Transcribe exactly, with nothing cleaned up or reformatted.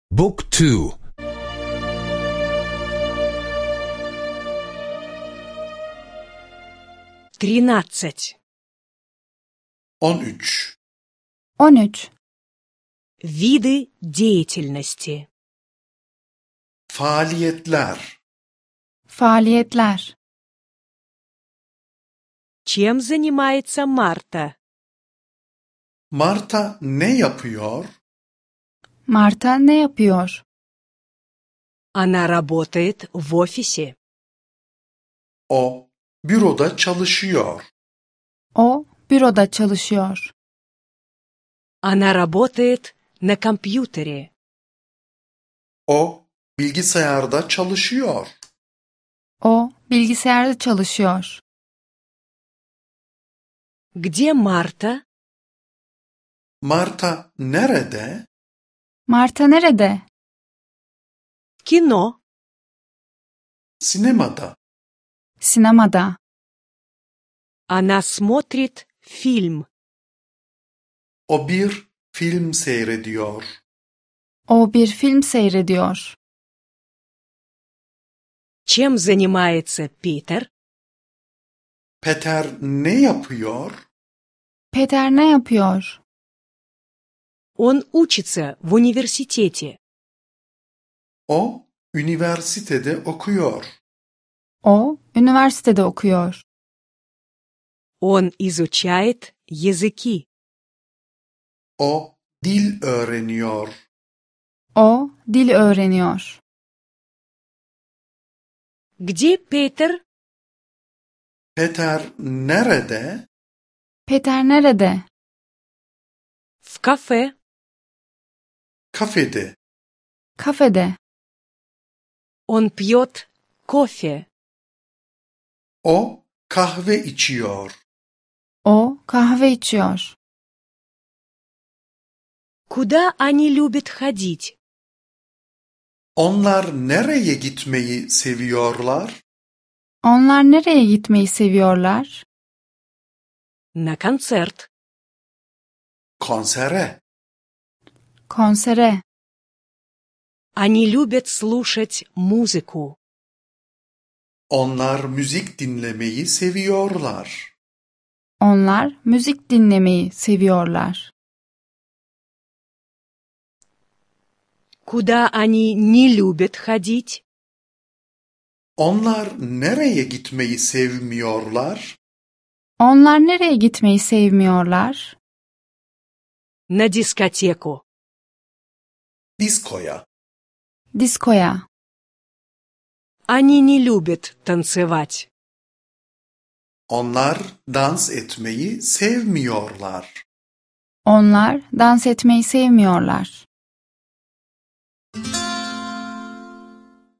Book two. Тринадцать. on üç. on üç. Виды деятельности. Faaliyetler. Faaliyetler. Чем занимается Марта? Marta ne yapıyor? Marta ne yapıyor? Она работает в офисе. O büroda çalışıyor. O büroda çalışıyor. Она работает на компьютере. O bilgisayarda çalışıyor. O bilgisayarda çalışıyor. Где Марта? Marta nerede? Marta nerede? Кино. Sinemada. Sinemada. Она смотрит фильм. O bir film seyrediyor. O bir film seyrediyor. Чем занимается Питер? Peter ne yapıyor? Peter ne yapıyor? Он учится в университете. O üniversitede okuyor. O üniversitede okuyor. Он изучает языки. O dil öğreniyor. O dil öğreniyor. Где Питер? Peter nerede? Peter nerede? В кафе. Kafede. Kafede. Он пьет кофе. O kahve içiyor. O kahve içiyor. Куда они любят ходить? Onlar nereye gitmeyi seviyorlar? Onlar nereye gitmeyi seviyorlar? На концерт. Konsere. Konsere. Они любят слушать музыку. Onlar müzik dinlemeyi seviyorlar. Onlar müzik dinlemeyi seviyorlar. Куда они не любят ходить? Onlar nereye gitmeyi sevmiyorlar? Onlar nereye gitmeyi sevmiyorlar? На дискотеку. Diskoya. Diskoya. Они не любят танцевать. Onlar dans etmeyi sevmiyorlar. Onlar dans etmeyi sevmiyorlar.